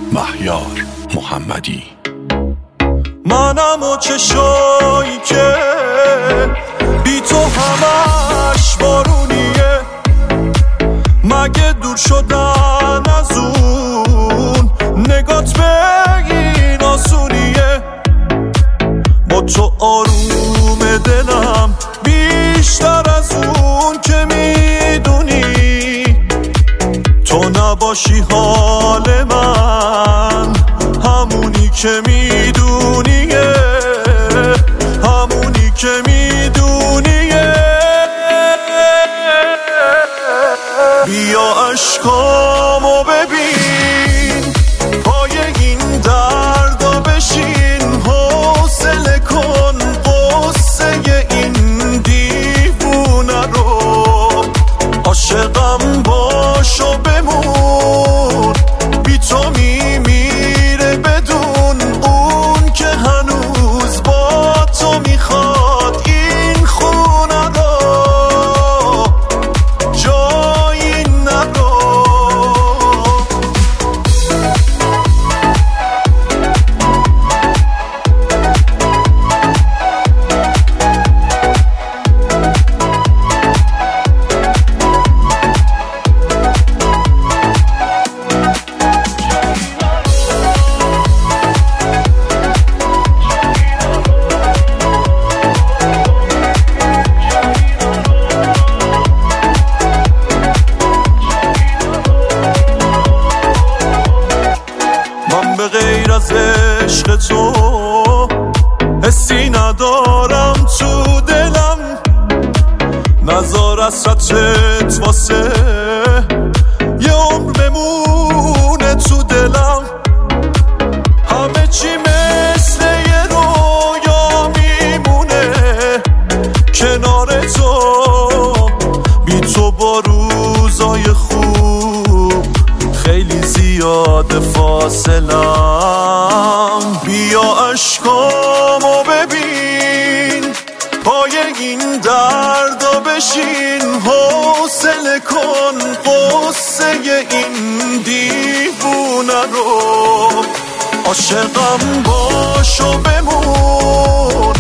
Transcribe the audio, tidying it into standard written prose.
مهیار محمدی. منم و چشایی که بی تو همش بارونیه، مگه دور شدن از اون نگات به این آسونیه؟ با تو آروم دلم بیشتر از اون که میدونی، تو نباشی حال من همونی که میدونیه، همونی که میدونیه. بیا عشقامو ببین، پای این دردا بشین، حوصله کن قصه این دیوونه رو، عاشقم باش و بمون، بی تو میمیره بدون اون که هنوز با تو میخواد این خونه رو، جایی نرو. من به غیر از عشق تو حسی ندارم تو دلم، نذار حسرتت واسه یه عمر بمونه تو دلم. همه چی مثل یه رویا میمونه کنار تو، بی تو با روزای خوب خیلی زیاد فاصلم. بیا عشقامو ببین، پای این دردا بشین، حوصله کن قصه این دیوونه رو، عاشقم باش و بمون،